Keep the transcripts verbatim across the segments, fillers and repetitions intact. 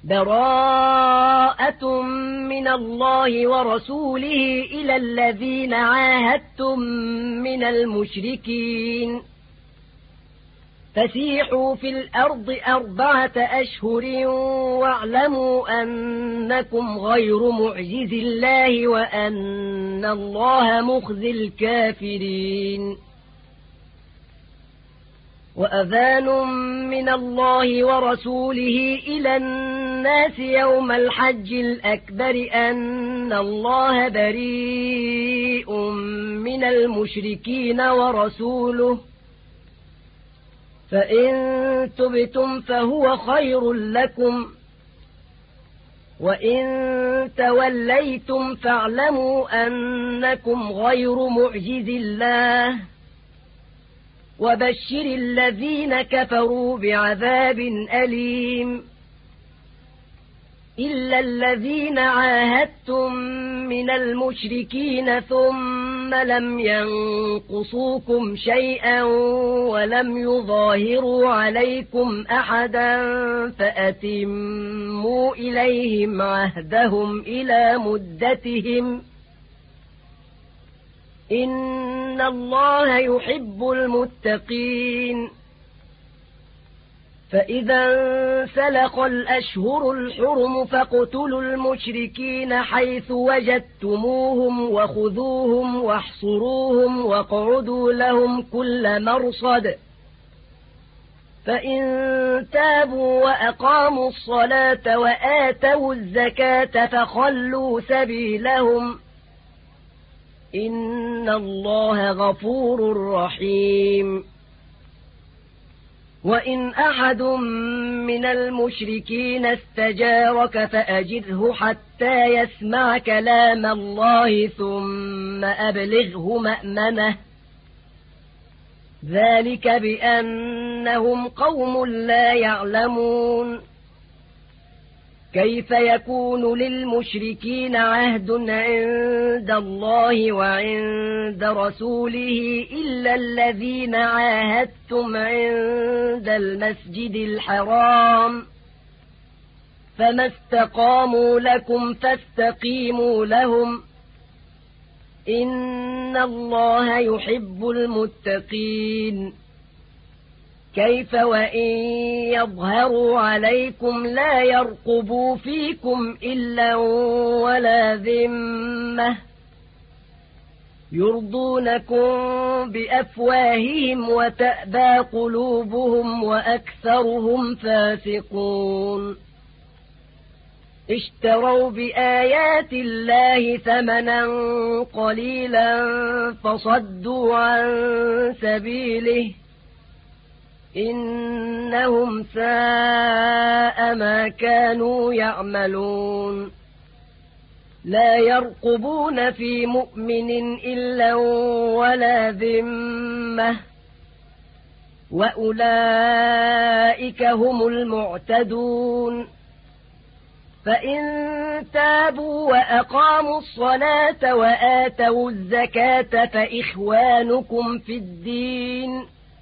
براءة من الله ورسوله إلى الذين عاهدتم من المشركين فسيحوا في الأرض أربعة أشهر واعلموا أنكم غير معجز الله وأن الله مخزي الكافرين وأذان من الله ورسوله إلى الناس يوم الحج الأكبر أن الله بريء من المشركين ورسوله فإن تبتم فهو خير لكم وإن توليتم فاعلموا أنكم غير معجز الله وبشر الذين كفروا بعذاب أليم إلا الذين عاهدتم من المشركين ثم لم ينقصوكم شيئا ولم يظاهروا عليكم أحدا فأتموا إليهم عهدهم إلى مدتهم إن الله يحب المتقين فإذا انسلخ الأشهر الحرم فاقتلوا المشركين حيث وجدتموهم وخذوهم واحصروهم واقعدوا لهم كل مرصد فإن تابوا وأقاموا الصلاة وآتوا الزكاة فخلوا سبيلهم إن الله غفور رحيم وإن أحد من المشركين استجارك فأجره حتى يسمع كلام الله ثم أبلغه مأمنه ذلك بأنهم قوم لا يعلمون كيف يكون للمشركين عهد عند الله وعند رسوله إلا الذين عاهدتم عند المسجد الحرام فما استقاموا لكم فاستقيموا لهم إن الله يحب المتقين كيف وإن يظهروا عليكم لا يرقبوا فيكم إلا ولا ذمة يرضونكم بأفواههم وتأبى قلوبهم وأكثرهم فاسقون اشتروا بآيات الله ثمنا قليلا فصدوا عن سبيله إنهم ساء ما كانوا يعملون لا يرقبون في مؤمن إلا ولا ذمة وأولئك هم المعتدون فإن تابوا وأقاموا الصلاة وآتوا الزكاة فإخوانكم في الدين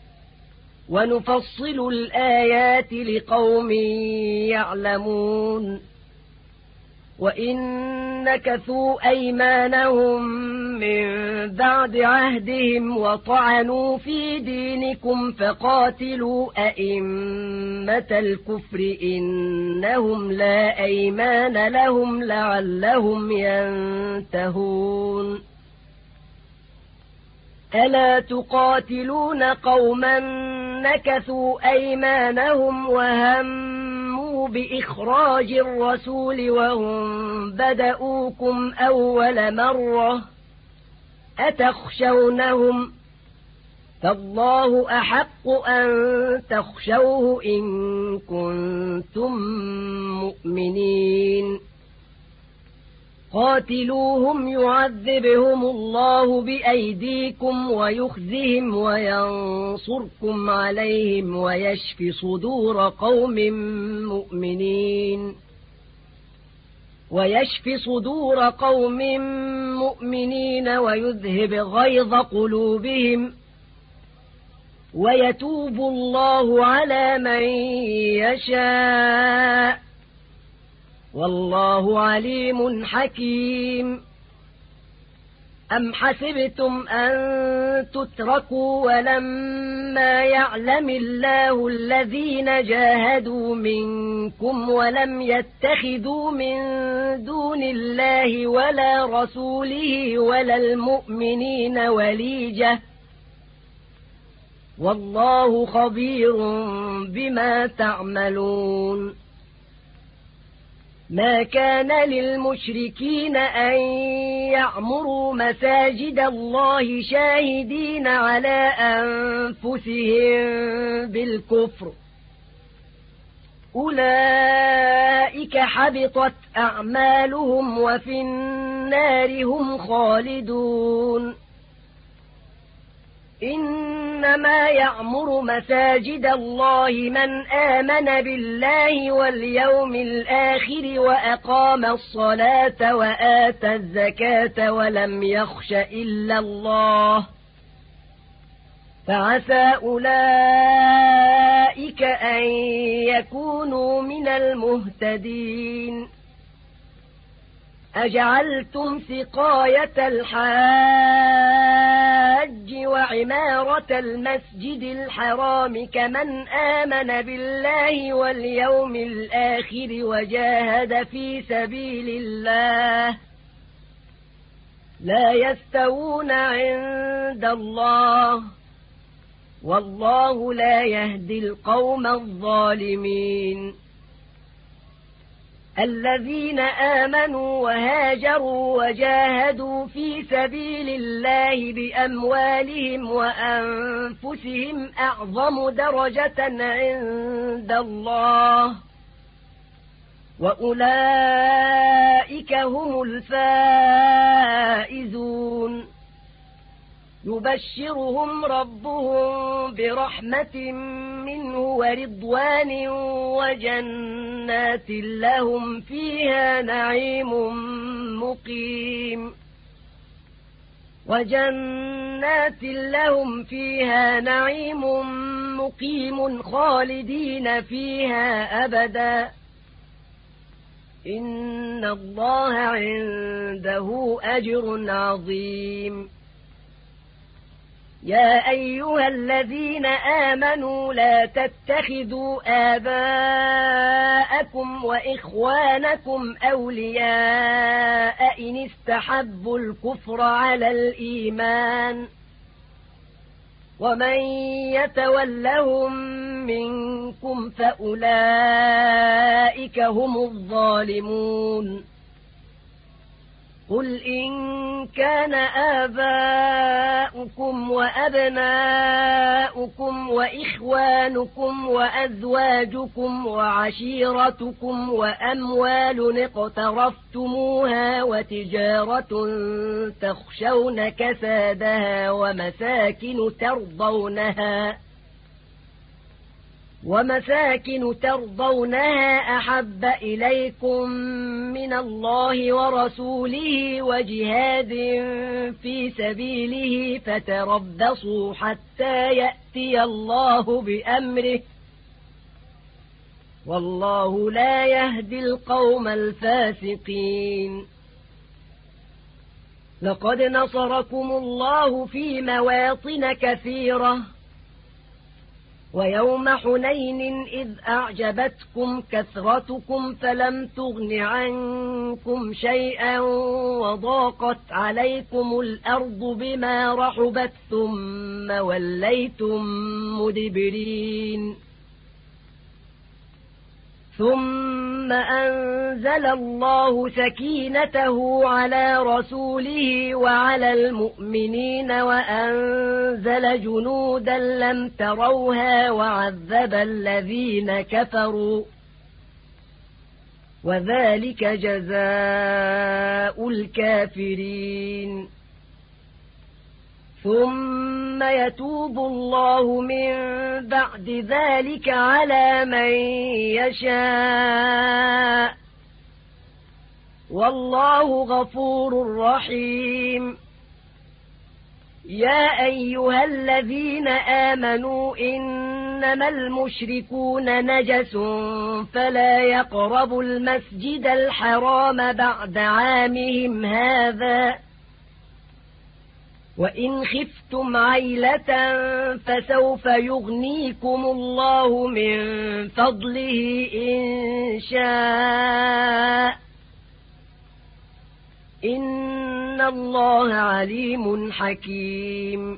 ونفصل الآيات لقوم يعلمون وإن نكثوا أيمانهم من بعد عهدهم وطعنوا في دينكم فقاتلوا أئمة الكفر إنهم لا أيمان لهم لعلهم ينتهون ألا تقاتلون قوما نكثوا أيمانهم وهموا بإخراج الرسول وهم بدؤوكم أول مرة أتخشونهم فالله أحق أن تخشوه إن كنتم مؤمنين قاتلوهم يعذبهم الله بأيديكم ويخزهم وينصركم عليهم ويشف صدور قوم مؤمنين ويشف صدور قوم مؤمنين ويذهب غيظ قلوبهم ويتوب الله على من يشاء والله عليم حكيم. أم حسبتم أن تتركوا ولما يعلم الله الذين جاهدوا منكم ولم يتخذوا من دون الله ولا رسوله ولا المؤمنين وليجة والله خبير بما تعملون. ما كان للمشركين أن يعمروا مساجد الله شاهدين على أنفسهم بالكفر أولئك حبطت أعمالهم وفي النار هم خالدون. إنما يعمر مساجد الله من آمن بالله واليوم الآخر وأقام الصلاة وآتى الزكاة ولم يخش إلا الله فعسى أولئك أن يكونوا من المهتدين. أجعلتم سقاية الحاج وعمارة المسجد الحرام كمن آمن بالله واليوم الآخر وجاهد في سبيل الله لا يستوون عند الله والله لا يهدي القوم الظالمين. الذين آمنوا وهاجروا وجاهدوا في سبيل الله بأموالهم وأنفسهم أعظم درجة عند الله وأولئك هم الفائزون. يبشرهم ربهم برحمة منه ورضوان وجنات لهم فيها نعيم مقيم وجنات لهم فيها نعيم مقيم خالدين فيها أبدا إن الله عنده أجر عظيم. يا أيها الذين آمنوا لا تتخذوا آباءكم وإخوانكم أولياء إن استحبوا الكفر على الإيمان ومن يتولهم منكم فأولئك هم الظالمون. قل إن كان آباؤكم وأبناؤكم وإخوانكم وأزواجكم وعشيرتكم وأموال اقترفتموها وتجارة تخشون كسادها ومساكن ترضونها ومساكن ترضونها أحب إليكم من الله ورسوله وجهاد في سبيله فتربصوا حتى يأتي الله بأمره والله لا يهدي القوم الفاسقين. لقد نصركم الله في مواطن كثيرة ويوم حنين إذ أعجبتكم كثرتكم فلم تغن عنكم شيئا وضاقت عليكم الأرض بما رحبت ثم وليتم مدبرين ثم أنزل الله سكينته على رسوله وعلى المؤمنين وأنزل جنودا لم تروها وعذب الذين كفروا وذلك جزاء الكافرين. ثم يتوب الله من بعد ذلك على من يشاء والله غفور رحيم. يا أيها الذين آمنوا إن إنما المشركون نجس فلا يقربوا المسجد الحرام بعد عامهم هذا وإن خفتم عيلة فسوف يغنيكم الله من فضله إن شاء إن الله عليم حكيم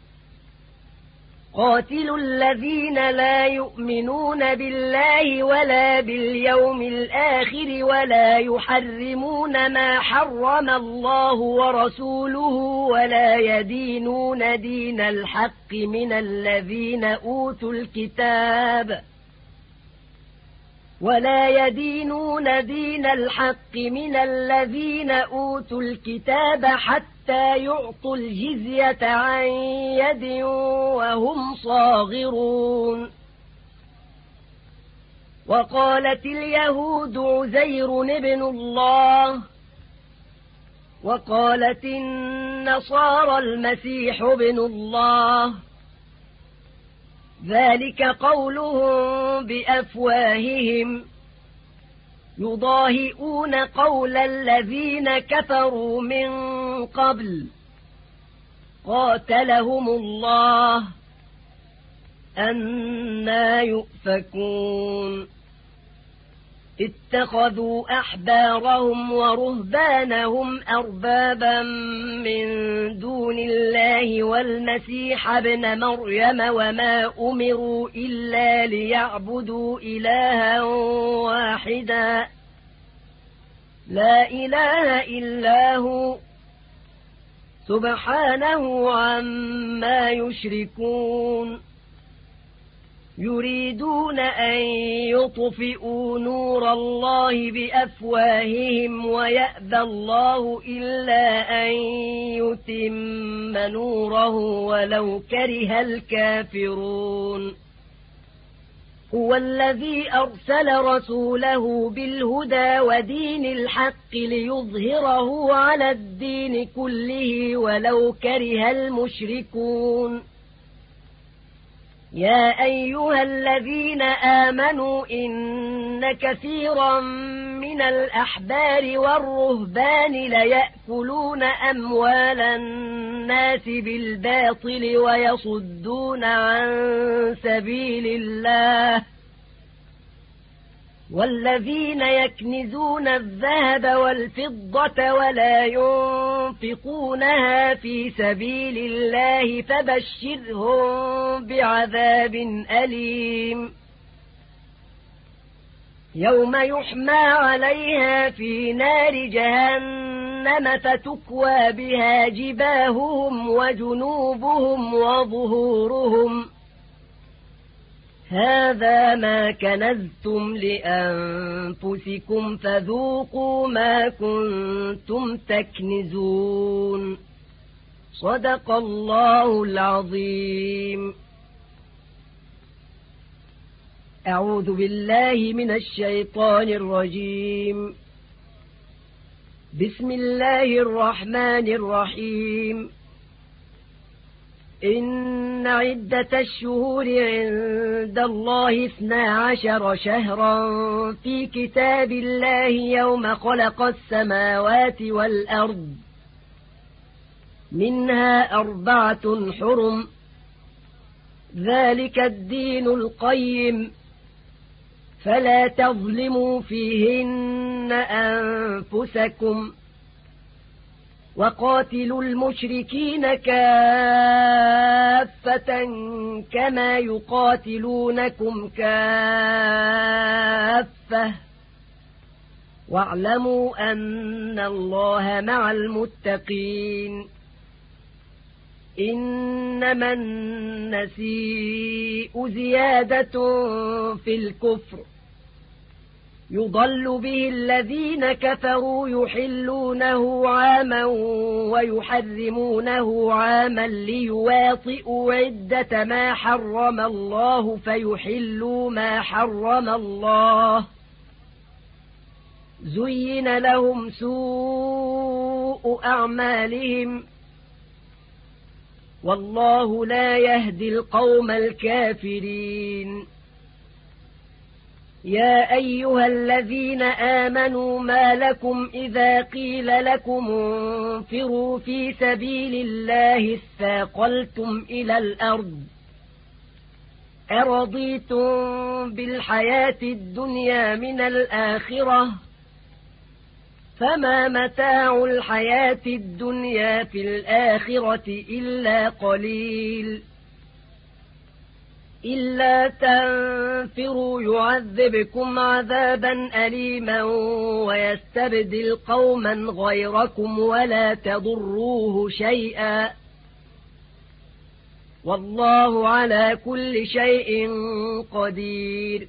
قاتلوا الذين لا يؤمنون بالله ولا باليوم الآخر ولا يحرمون ما حرم الله ورسوله ولا يدينون دين الحق من الذين أوتوا الكتاب ولا يدينون دين الحق من الذين أوتوا الكتاب حتى يعطوا الجزية عن يد وهم صاغرون وقالت اليهود عزير ابن الله وقالت النصارى المسيح ابن الله ذلك قولهم بأفواههم يضاهئون قول الذين كفروا من قبل قاتلهم الله أنى يؤفكون اتخذوا أحبارهم ورهبانهم أربابا من دون الله والمسيح ابن مريم وما أمروا إلا ليعبدوا إلها واحدا لا إله إلا هو سبحانه عما يشركون يريدون أن يطفئوا نور الله بأفواههم ويأبى الله إلا أن يتم نوره ولو كره الكافرون هو الذي أرسل رسوله بالهدى ودين الحق ليظهره على الدين كله ولو كره المشركون يا أيها الذين آمنوا إن كثيرا من الأحبار والرهبان ليأكلون أموال الناس بالباطل ويصدون عن سبيل الله والذين يكنزون الذهب والفضة ولا ينفقونها في سبيل الله فبشرهم بعذاب أليم يوم يحمى عليها في نار جهنم فتكوى بها جباههم وجنوبهم وظهورهم هذا ما كنزتم لأنفسكم فذوقوا ما كنتم تكنزون صدق الله العظيم أعوذ بالله من الشيطان الرجيم بسم الله الرحمن الرحيم إن عدة الشهور عند الله اثنا عشر شهرا في كتاب الله يوم خلق السماوات والأرض منها أربعة حرم ذلك الدين القيم فلا تظلموا فيهن أنفسكم وقاتلوا المشركين كافة كما يقاتلونكم كافة واعلموا أن الله مع المتقين إنما النسيء زيادة في الكفر يضل به الذين كفروا يحلونه عاما ويحرمونه عاما ليواطئوا عدة ما حرم الله فيحلوا ما حرم الله زين لهم سوء أعمالهم والله لا يهدي القوم الكافرين يا أيها الذين آمنوا ما لكم إذا قيل لكم انفروا في سبيل الله اثاقلتم إلى الأرض أرضيتم بالحياة الدنيا من الآخرة فما متاع الحياة الدنيا في الآخرة إلا قليل إلا تنفروا يعذبكم عذابا أليما ويستبدل قوما غيركم ولا تضروه شيئا والله على كل شيء قدير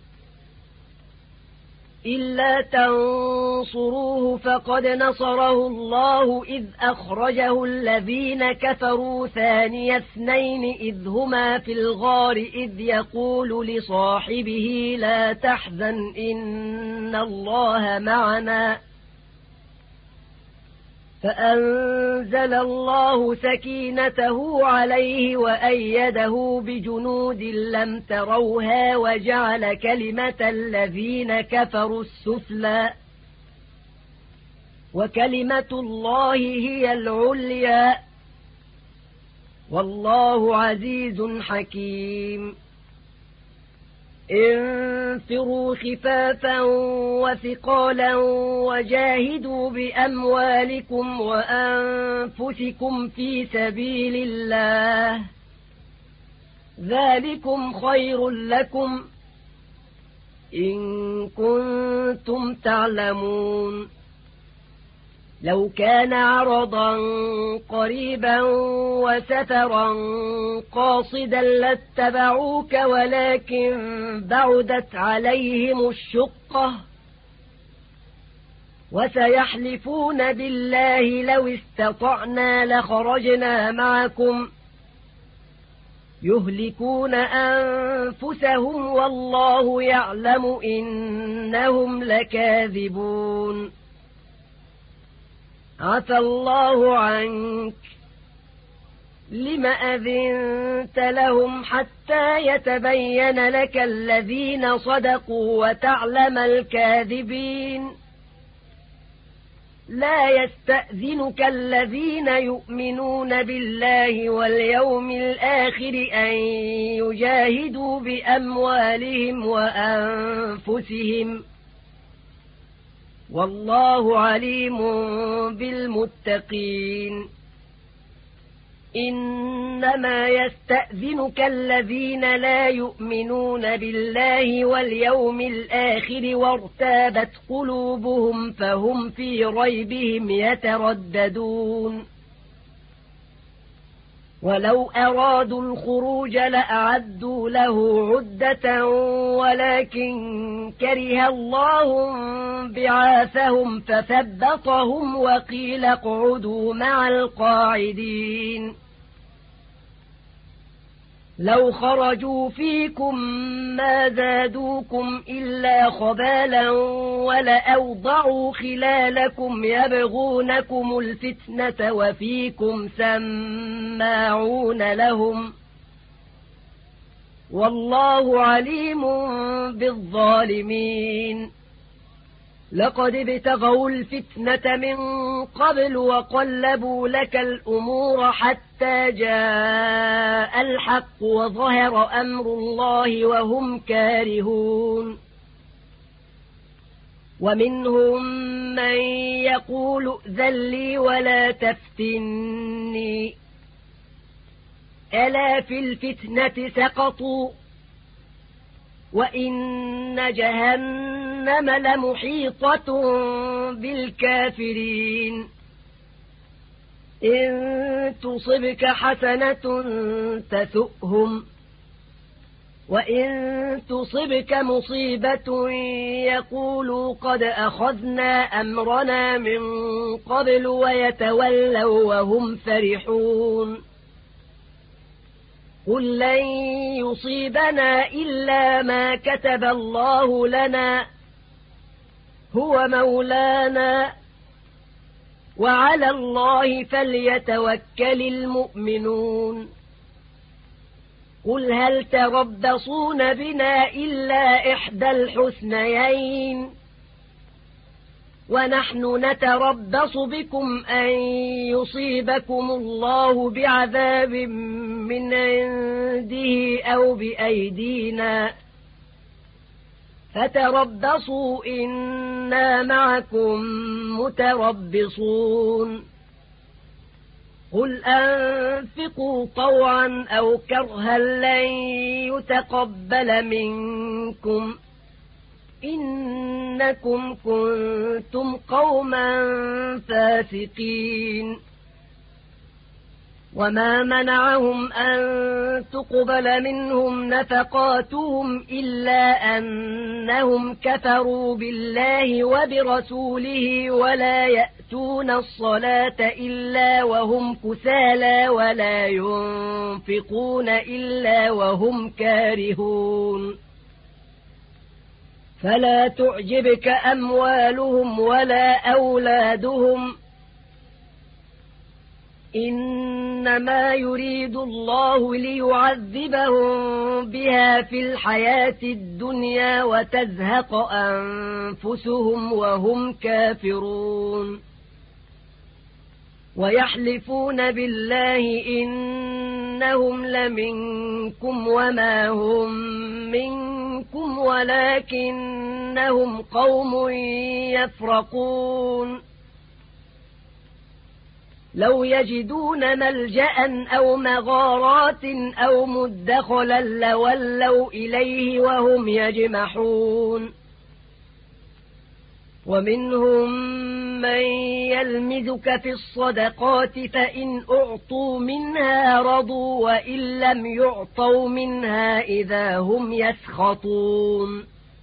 إلا تنصروه فقد نصره الله إذ أخرجه الذين كفروا ثاني اثنين إذ هما في الغار إذ يقول لصاحبه لا تحزن إن الله معنا فأنزل الله سكينته عليه وأيده بجنود لم تروها وجعل كلمة الذين كفروا السفلى وكلمة الله هي العليا والله عزيز حكيم انفروا خفافا وثقالا وجاهدوا بأموالكم وأنفسكم في سبيل الله ذلكم خير لكم إن كنتم تعلمون لو كان عرضا قريبا وسفرا قاصدا لاتبعوك ولكن بعدت عليهم الشقة وسيحلفون بالله لو استطعنا لخرجنا معكم يهلكون أنفسهم والله يعلم إنهم لكاذبون عفى الله عنك لم أذنت لهم حتى يتبين لك الذين صدقوا وتعلم الكاذبين لا يستأذنك الذين يؤمنون بالله واليوم الآخر أن يجاهدوا بأموالهم وأنفسهم والله عليم بالمتقين إنما يستأذنك الذين لا يؤمنون بالله واليوم الآخر وارتابت قلوبهم فهم في ريبهم يترددون ولو أرادوا الخروج لأعدوا له عدة ولكن كره الله بعاثهم فثبطهم وقيل اقعدوا مع القاعدين لو خرجوا فيكم ما زادوكم إلا خبالا ولأوضعوا خلالكم يبغونكم الفتنة وفيكم سماعون لهم والله عليم بالظالمين لقد ابتغوا الفتنة من قبل وقلبوا لك الأمور حتى جاء الحق وظهر أمر الله وهم كارهون ومنهم من يقول ائذن لي ولا تفتني ألا في الفتنة سقطوا وإن جهنم لمحيطة بالكافرين إن تصبك حسنة تسؤهم وإن تصبك مصيبة يقولوا قد أخذنا أمرنا من قبل ويتولوا وهم فرحون قل لن يصيبنا إلا ما كتب الله لنا هو مولانا وعلى الله فليتوكل المؤمنون قل هل تربصون بنا إلا إحدى الحسنيين ونحن نتربص بكم أن يصيبكم الله بعذاب من عنده أو بأيدينا فتربصوا إنا معكم متربصون قل أنفقوا طوعا أو كرها لن يتقبل منكم إنكم كنتم قوما فاسقين وما منعهم أن تقبل منهم نفقاتهم إلا أنهم كفروا بالله وبرسوله ولا يأتون الصلاة إلا وهم كسالى ولا ينفقون إلا وهم كارهون فلا تعجبك أموالهم ولا أولادهم إنما يريد الله ليعذبهم بها في الحياة الدنيا وتزهق أنفسهم وهم كافرون ويحلفون بالله إنهم لمنكم وما هم منكم ولكنهم قوم يفرقون لو يجدون ملجأ أو مغارات أو مدخلا لولوا إليه وهم يجمحون ومنهم من يلمزك في الصدقات فإن أعطوا منها رضوا وإن لم يعطوا منها إذا هم يسخطون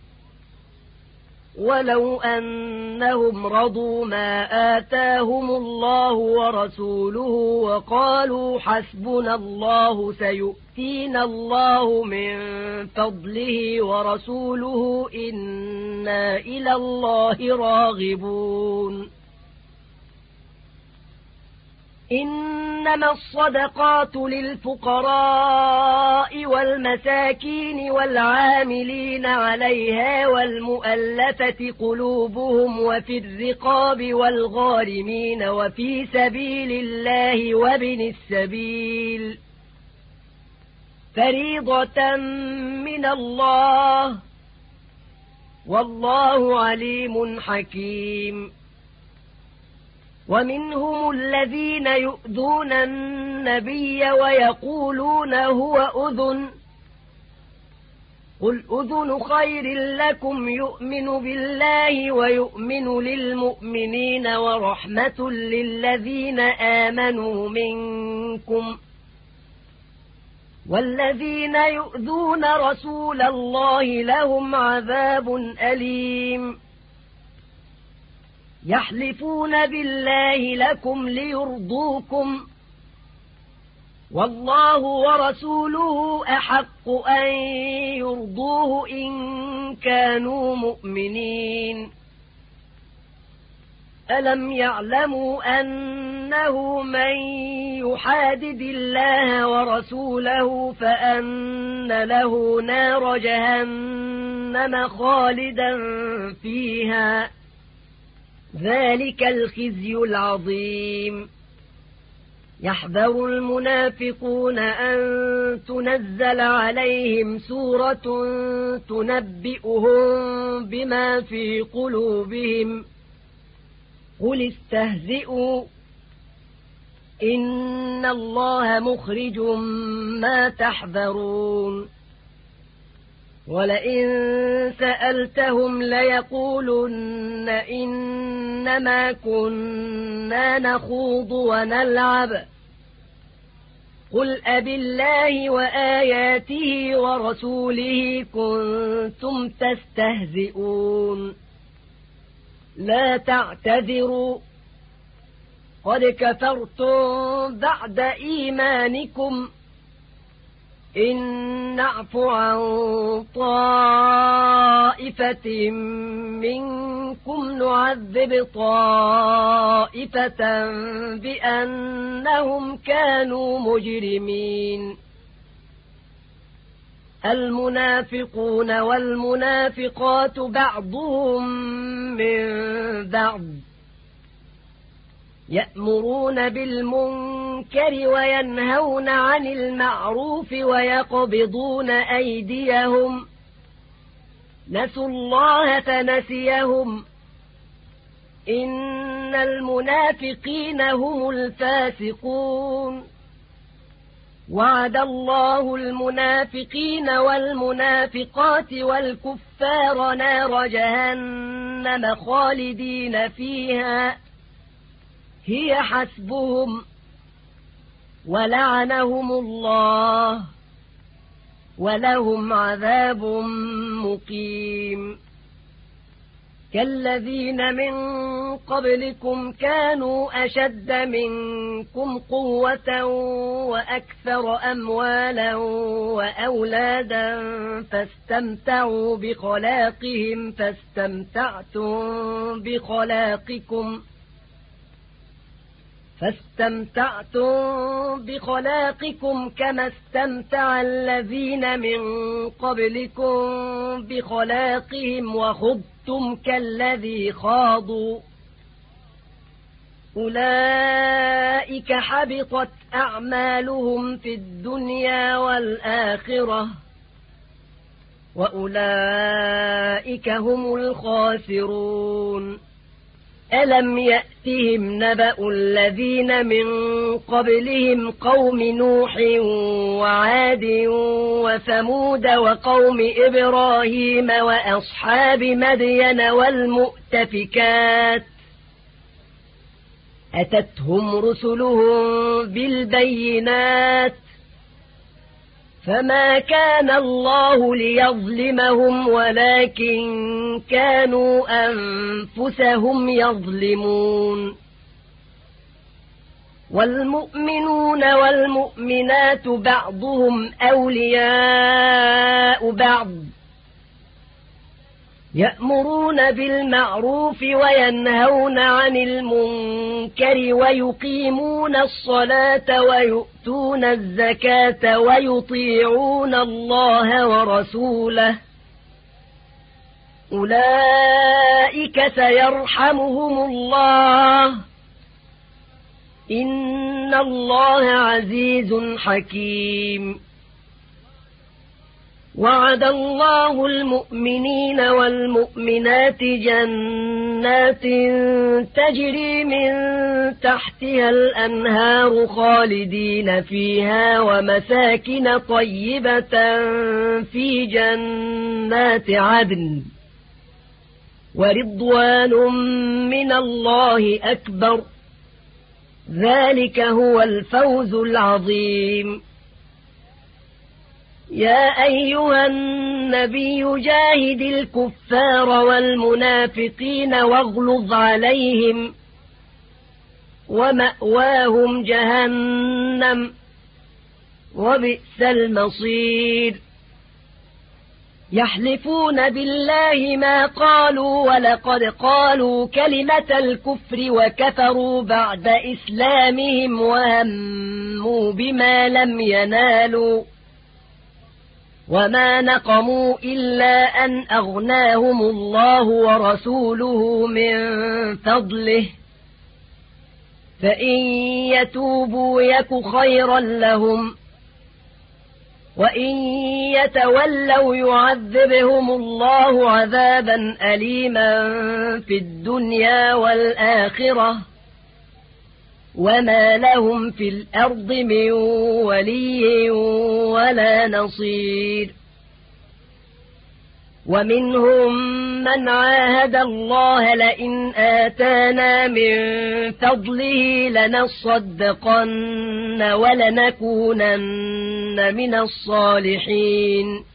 ولو أنهم رضوا ما آتاهم الله ورسوله وقالوا حسبنا الله سيؤتينا الله من فضله ورسوله إنا إلى الله راغبون إنما الصدقات للفقراء والمساكين والعاملين عليها والمؤلفة قلوبهم وفي الرقاب والغارمين وفي سبيل الله وابن السبيل فريضة من الله والله عليم حكيم ومنهم الذين يؤذون النبي ويقولون هو أذن قل أذن خير لكم يؤمن بالله ويؤمن للمؤمنين ورحمة للذين آمنوا منكم والذين يؤذون رسول الله لهم عذاب أليم يحلفون بالله لكم ليرضوكم والله ورسوله أحق أن يرضوه إن كانوا مؤمنين ألم يعلموا أنه من يحادد الله ورسوله فأن له نار جهنم خالدا فيها ذلك الخزي العظيم يحذر المنافقون أن تنزل عليهم سورة تنبئهم بما في قلوبهم قل استهزئوا إن الله مخرج ما تحذرون ولئن سألتهم ليقولن إنما كنا نخوض ونلعب قل أبالله وآياته ورسوله كنتم تستهزئون لا تعتذروا قد كفرتم بعد إيمانكم إن نعف عن طائفة منكم نعذب طائفة بأنهم كانوا مجرمين المنافقون والمنافقات بعضهم من بعض يأمرون بالمنكر وينهون عن المعروف ويقبضون أيديهم نسوا الله فنسيهم إن المنافقين هم الفاسقون وعد الله المنافقين والمنافقات والكفار نار جهنم خالدين فيها هي حسبهم ولعنهم الله ولهم عذاب مقيم كالذين من قبلكم كانوا أشد منكم قوة وأكثر أموالا وأولادا فاستمتعوا بخلاقهم فاستمتعتم بخلاقكم فاستمتعتم بخلاقكم كما استمتع الذين من قبلكم بخلاقهم وخضتم كالذي خاضوا أولئك حبطت أعمالهم في الدنيا والآخرة وأولئك هم الخاسرون ألم يأتهم نبأ الذين من قبلهم قوم نوح وعاد وثمود وقوم إبراهيم وأصحاب مدين والمؤتفكات أتتهم رسلهم بالبينات فما كان الله ليظلمهم ولكن كانوا أنفسهم يظلمون والمؤمنون والمؤمنات بعضهم أولياء بعض يأمرون بالمعروف وينهون عن المنكر ويقيمون الصلاة ويؤتون الزكاة ويطيعون الله ورسوله أولئك سيرحمهم الله إن الله عزيز حكيم وعد الله المؤمنين والمؤمنات جنات تجري من تحتها الأنهار خالدين فيها ومساكن طيبة في جنات عدن ورضوان من الله أكبر ذلك هو الفوز العظيم يا أيها النبي جاهد الكفار والمنافقين واغلظ عليهم ومأواهم جهنم وبئس المصير يحلفون بالله ما قالوا ولقد قالوا كلمة الكفر وكفروا بعد إسلامهم وهموا بما لم ينالوا وما نقموا إلا أن أغناهم الله ورسوله من فضله فإن يتوبوا يك خيرا لهم وإن يتولوا يعذبهم الله عذابا أليما في الدنيا والآخرة وما لهم في الأرض من ولي ولا نصير ومنهم من عاهد الله لئن آتانا من فضله لنصدقن ولنكونن من الصالحين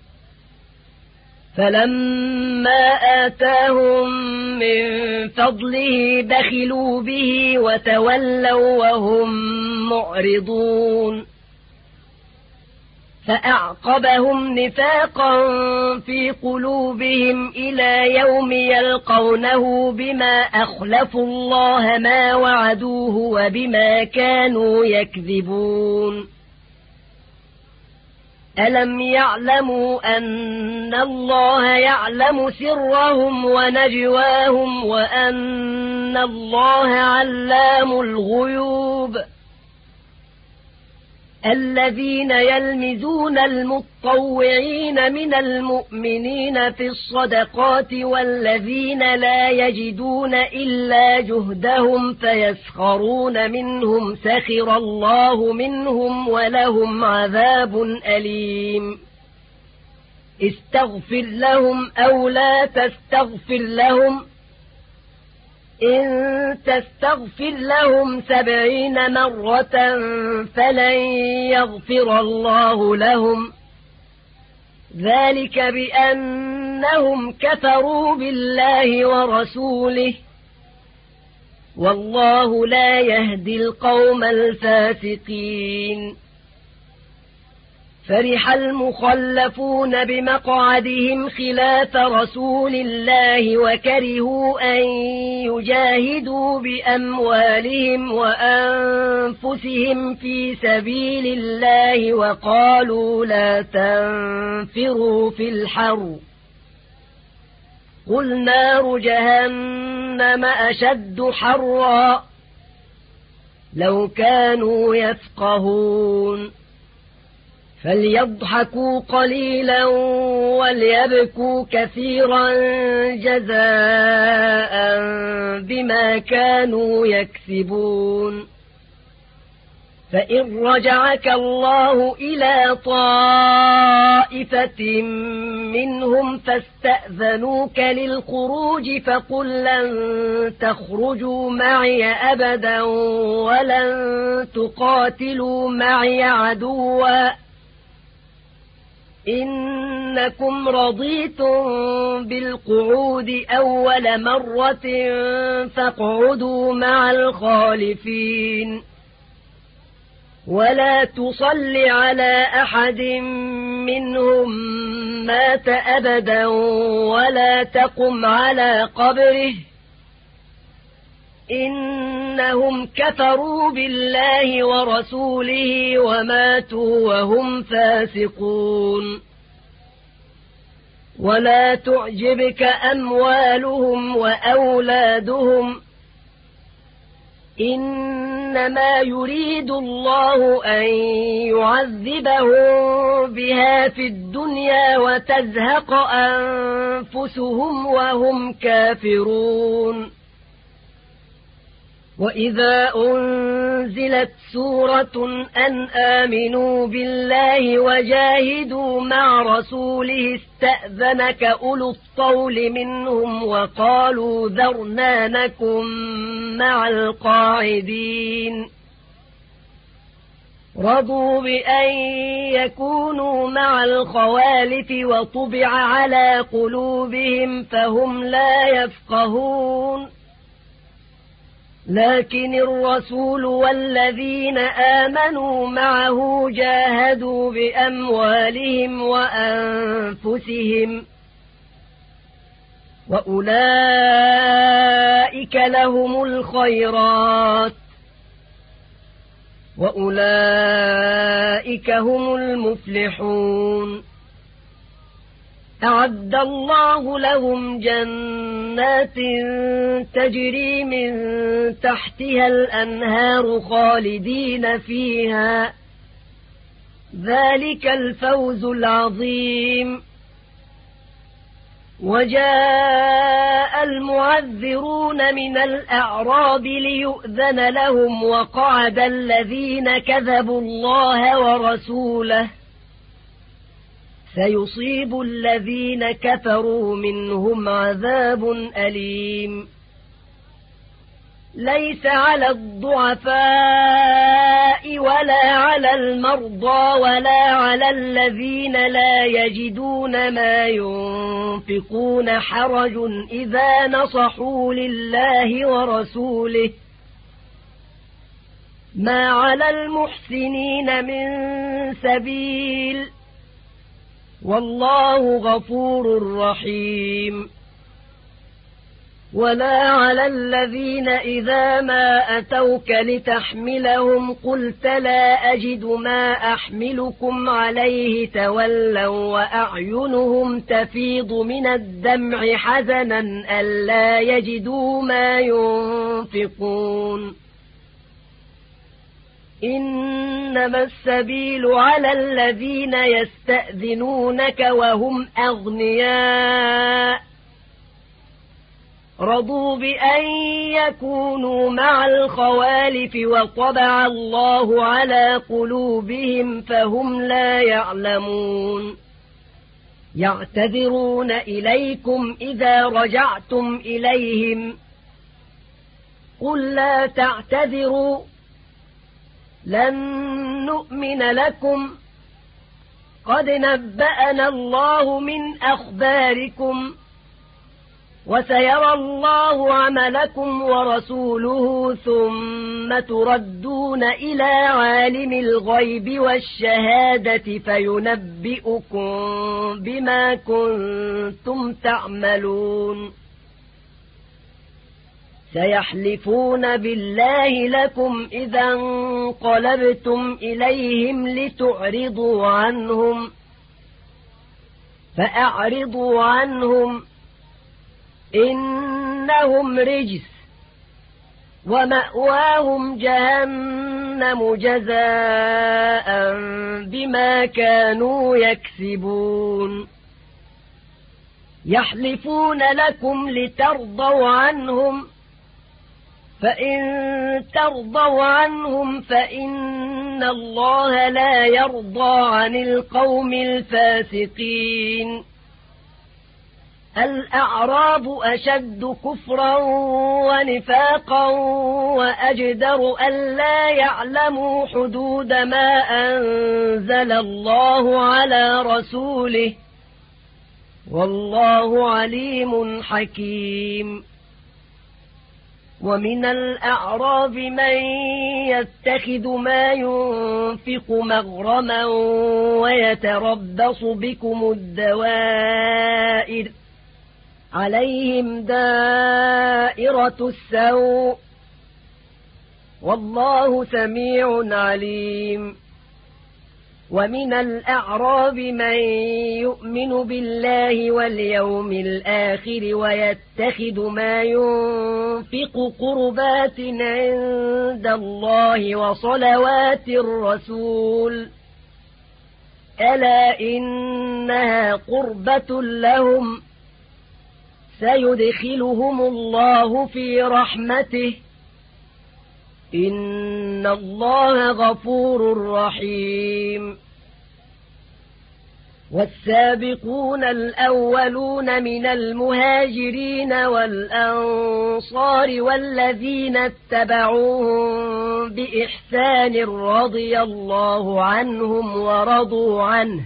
فلما آتاهم من فضله بخلوا به وتولوا وهم معرضون فأعقبهم نفاقا في قلوبهم إلى يوم يلقونه بما أخلفوا الله ما وعدوه وبما كانوا يكذبون ألم يعلموا أن الله يعلم سرهم ونجواهم وأن الله علام الغيوب الذين يلمزون المتطوعين من المؤمنين في الصدقات والذين لا يجدون إلا جهدهم فيسخرون منهم سخر الله منهم ولهم عذاب أليم استغفر لهم أو لا تستغفر لهم إن تستغفر لهم سبعين مرة فلن يغفر الله لهم ذلك بأنهم كفروا بالله ورسوله والله لا يهدي القوم الفاسقين فرح المخلفون بمقعدهم خلاف رسول الله وكرهوا أن يجاهدوا بأموالهم وأنفسهم في سبيل الله وقالوا لا تنفروا في الحر قل نار جهنم أشد حرا لو كانوا يفقهون فليضحكوا قليلا وليبكوا كثيرا جزاء بما كانوا يكسبون فإن رجعك الله إلى طائفة منهم فاستأذنوك للخروج فقل لن تخرجوا معي أبدا ولن تقاتلوا معي عدوا إنكم رضيتم بالقعود أول مرة فاقعدوا مع الخالفين ولا تصل على أحد منهم مات أبدا ولا تقم على قبره إنهم كفروا بالله ورسوله وماتوا وهم فاسقون ولا تعجبك أموالهم وأولادهم إنما يريد الله أن يعذبهم بها في الدنيا وتزهق أنفسهم وهم كافرون وإذا أنزلت سورة أن آمنوا بالله وجاهدوا مع رسوله استأذنك أولو الطول منهم وقالوا ذرنا نكن مع القاعدين رضوا بأن يكونوا مع الخوالف وطبع على قلوبهم فهم لا يفقهون لكن الرسول والذين آمنوا معه جاهدوا بأموالهم وأنفسهم وأولئك لهم الخيرات وأولئك هم المفلحون أعد الله لهم جنات تجري من تحتها الأنهار خالدين فيها ذلك الفوز العظيم وجاء المعذرون من الأعراب ليؤذن لهم وقعد الذين كذبوا الله ورسوله سيصيب الذين كفروا منهم عذاب أليم ليس على الضعفاء ولا على المرضى ولا على الذين لا يجدون ما ينفقون حرج إذا نصحوا لله ورسوله ما على المحسنين من سبيل والله غفور رحيم ولا على الذين إذا ما أتوك لتحملهم قلت لا أجد ما أحملكم عليه تولوا وأعينهم تفيض من الدمع حزنا ألا يجدوا ما ينفقون إنما السبيل على الذين يستأذنونك وهم أغنياء رضوا بأن يكونوا مع الخوالف وطبع الله على قلوبهم فهم لا يعلمون يعتذرون إليكم إذا رجعتم إليهم قل لا تعتذروا لن نؤمن لكم قد نبأنا الله من أخباركم وسيرى الله عملكم ورسوله ثم تردون إلى عالم الغيب والشهادة فينبئكم بما كنتم تعملون سيحلفون بالله لكم إذا انقلبتم إليهم لتعرضوا عنهم فأعرضوا عنهم إنهم رجس ومأواهم جهنم جزاء بما كانوا يكسبون يحلفون لكم لترضوا عنهم فإن ترضوا عنهم فإن الله لا يرضى عن القوم الفاسقين الأعراب أشد كفرا ونفاقا وأجدر ألا يعلموا حدود ما أنزل الله على رسوله والله عليم حكيم ومن الأعراب من يتخذ ما ينفق مغرما ويتربص بكم الدوائر عليهم دائرة السوء والله سميع عليم ومن الأعراب من يؤمن بالله واليوم الآخر ويتخذ ما ينفق قربات عند الله وصلوات الرسول ألا إنها قربة لهم سيدخلهم الله في رحمته إن الله غفور رحيم والسابقون الأولون من المهاجرين والأنصار والذين اتبعوهم بإحسان رضي الله عنهم ورضوا عنه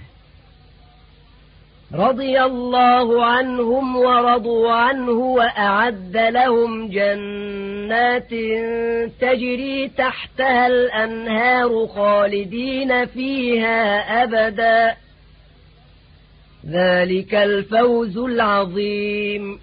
رضي الله عنهم ورضوا عنه وأعد لهم جنات تجري تحتها الأنهار خالدين فيها أبدا ذلك الفوز العظيم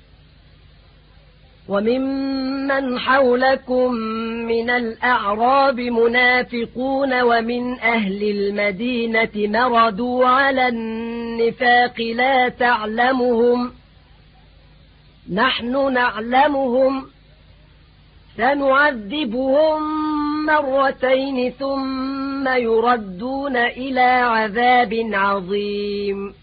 وممن حولكم من الأعراب منافقون ومن أهل المدينة مردوا على النفاق لا تعلمهم نحن نعلمهم سنعذبهم مرتين ثم يردون إلى عذاب عظيم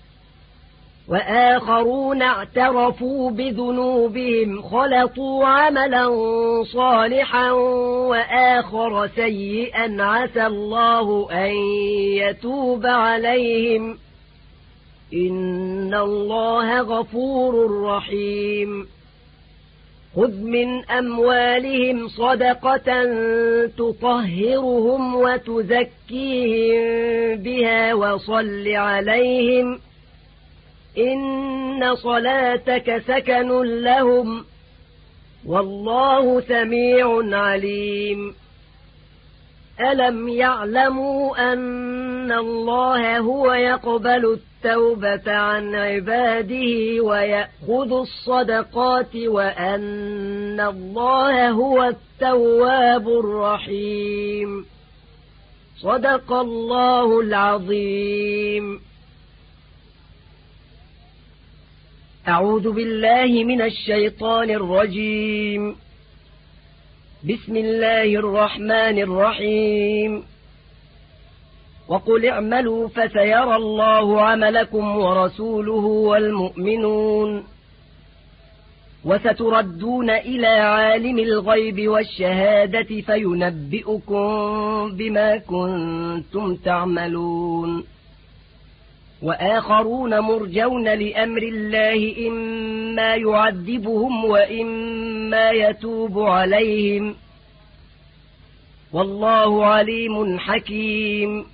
وآخرون اعترفوا بذنوبهم خلطوا عملا صالحا وآخر سيئا عسى الله أن يتوب عليهم إن الله غفور رحيم خذ من أموالهم صدقة تطهرهم وتزكيهم بها وصل عليهم إن صلاتك سكن لهم والله سميع عليم ألم يعلموا أن الله هو يقبل التوبة عن عباده ويأخذ الصدقات وأن الله هو التواب الرحيم. صدق الله العظيم. أعوذ بالله من الشيطان الرجيم. بسم الله الرحمن الرحيم. وقل اعملوا فسيرى الله عملكم ورسوله والمؤمنون وستردون إلى عالم الغيب والشهادة فينبئكم بما كنتم تعملون. وآخرون مرجون لأمر الله إما يعذبهم وإما يتوب عليهم والله عليم حكيم.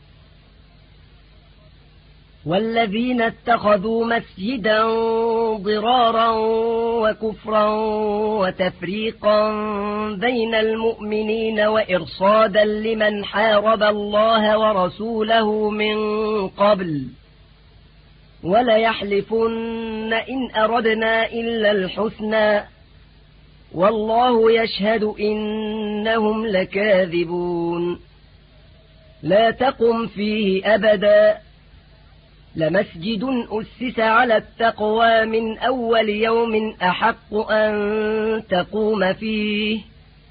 والذين اتخذوا مسجدا ضرارا وكفرا وتفريقا بين المؤمنين وإرصادا لمن حارب الله ورسوله من قبل وليحلفن إن أردنا إلا الحسنى والله يشهد إنهم لكاذبون. لا تقم فيه أبدا لمسجد أسس على التقوى من أول يوم أحق أن تقوم فيه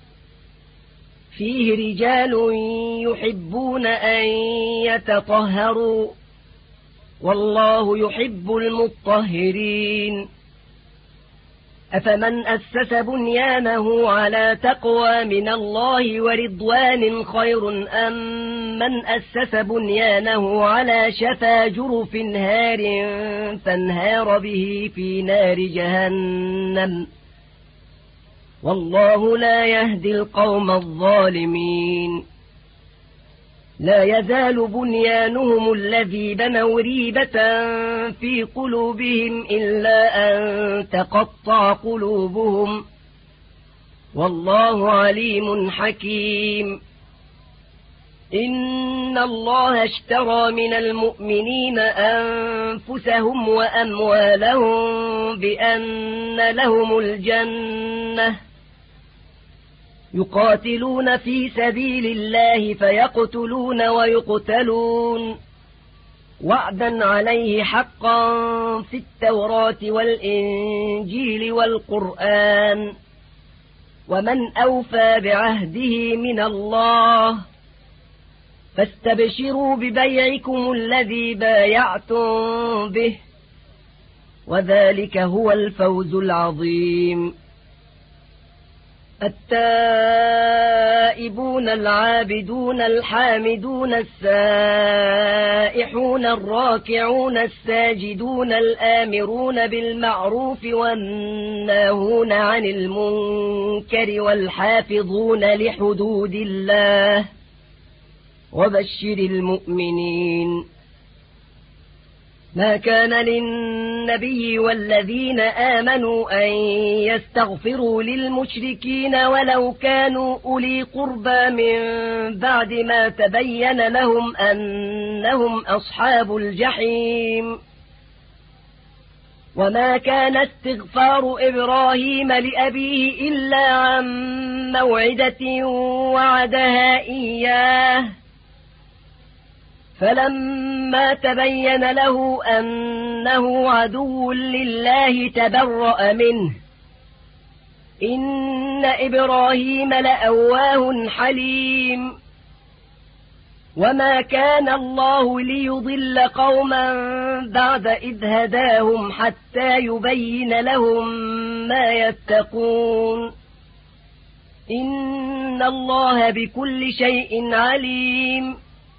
فيه رجال يحبون أن يتطهروا والله يحب المطهرين. أفمن أسس بنيانه على تقوى من الله ورضوان خير أم من أسس بنيانه على شفا جرف هار فانهار به في نار جهنم والله لا يهدي القوم الظالمين. لا يزال بنيانهم الذي بنوا ريبة في قلوبهم إلا أن تقطع قلوبهم والله عليم حكيم. إن الله اشترى من المؤمنين أنفسهم وأموالهم بأن لهم الجنة يقاتلون في سبيل الله فيقتلون ويقتلون وعدا عليه حقا في التوراة والإنجيل والقرآن ومن أوفى بعهده من الله فاستبشروا ببيعكم الذي بايعتم به وذلك هو الفوز العظيم. التائبون العابدون الحامدون السائحون الراكعون الساجدون الآمرون بالمعروف والناهون عن المنكر والحافظون لحدود الله وبشر المؤمنين. ما كان للنبي والذين آمنوا أن يستغفروا للمشركين ولو كانوا أولي قربى من بعد ما تبين لهم أنهم أصحاب الجحيم. وما كان استغفار إبراهيم لأبيه إلا عن موعدة وعدها إياه فلما تبين له أنه عدو لله تبرأ منه إن إبراهيم لأواه حليم. وما كان الله ليضل قوما بعد إذ هداهم حتى يبين لهم ما يتقون إن الله بكل شيء عليم.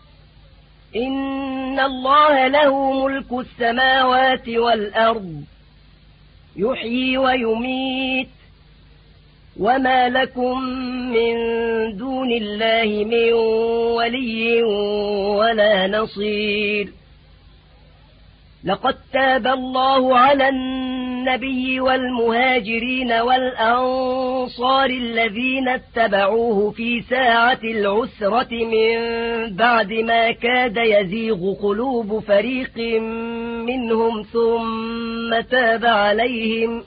إن الله له ملك السماوات والأرض يحيي ويميت وما لكم من دون الله من ولي ولا نصير. لقد تاب الله على النبي النبي والمهاجرين والأنصار الذين اتبعوه في ساعة العسرة من بعد ما كاد يزيغ قلوب فريق منهم ثم تاب عليهم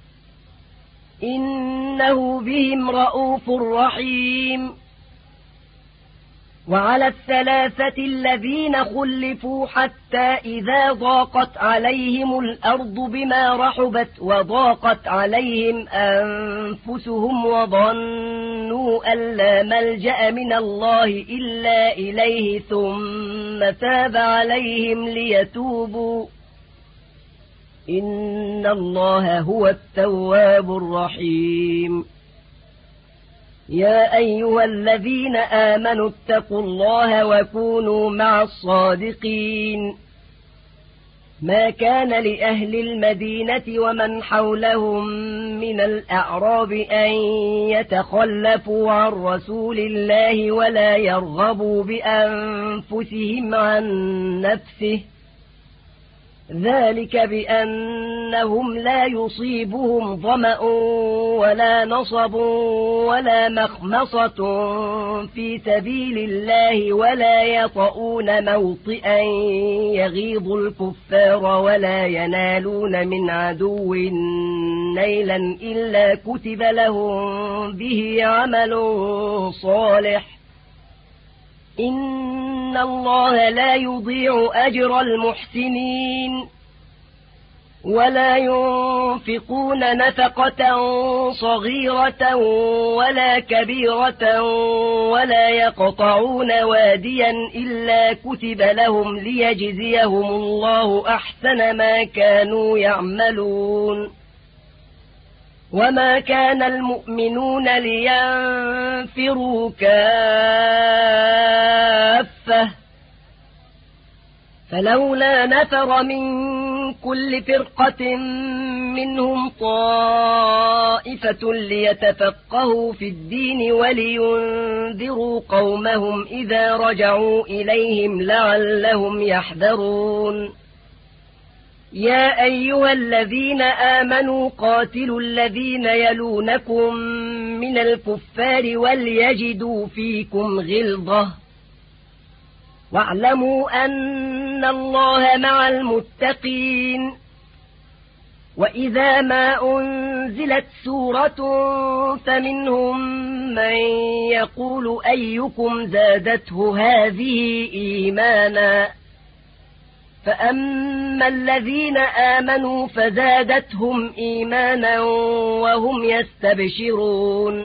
إنه بهم رءوف رحيم. وعلى الثلاثة الذين خلفوا حتى إذا ضاقت عليهم الأرض بما رحبت وضاقت عليهم أنفسهم وظنوا أن لا ملجأ من الله إلا إليه ثم تاب عليهم ليتوبوا إن الله هو التواب الرحيم. يا أيها الذين آمنوا اتقوا الله وكونوا مع الصادقين. ما كان لأهل المدينة ومن حولهم من الأعراب أن يتخلفوا عن رسول الله ولا يرغبوا بأنفسهم عن نفسه، ذلك بأنهم لا يصيبهم ظمأ ولا نصب ولا مخمصة في سبيل الله ولا يطؤون موطئا يغيظ الكفار ولا ينالون من عدو نيلا إلا كتب لهم به عمل صالح إن الله لا يضيع أجر المحسنين. ولا ينفقون نفقة صغيرة ولا كبيرة ولا يقطعون واديا إلا كتب لهم ليجزيهم الله أحسن ما كانوا يعملون. وما كان المؤمنون لينفروا كافة فلولا نفر من كل فرقة منهم طائفة ليتفقهوا في الدين ولينذروا قومهم إذا رجعوا إليهم لعلهم يحذرون. يا أيها الذين آمنوا قاتلوا الذين يلونكم من الكفار وليجدوا فيكم غلظة واعلموا أن الله مع المتقين. وإذا ما أنزلت سورة فمنهم من يقول أيكم زادته هذه إيمانا فأما الذين آمنوا فزادتهم إيمانا وهم يستبشرون.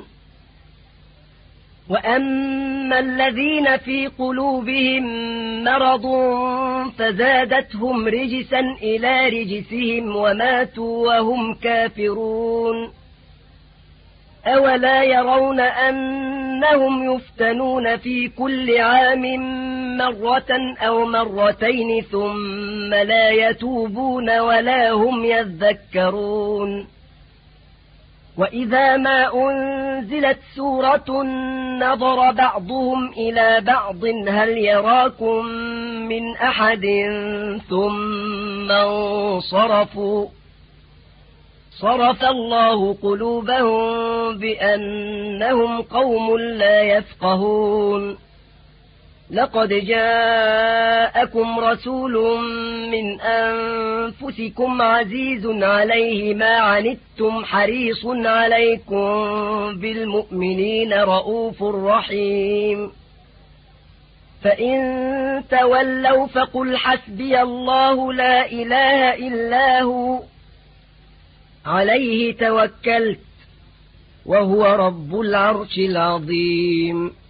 وأما الذين في قلوبهم مرض فزادتهم رجسا إلى رجسهم وماتوا وهم كافرون. أولا يرون أنهم يفتنون في كل عام مرة أو مرتين ثم لا يتوبون ولا هم يذكرون. وإذا ما أنزلت سورة نظر بعضهم إلى بعض هل يراكم من أحد ثم انصرفوا صرف الله قلوبهم بأنهم قوم لا يفقهون. لقد جاءكم رسول من أنفسكم عزيز عليه ما عنتم حريص عليكم بالمؤمنين رؤوف رحيم. فإن تولوا فقل حسبي الله لا إله إلا هو عليه توكلت وهو رب العرش العظيم.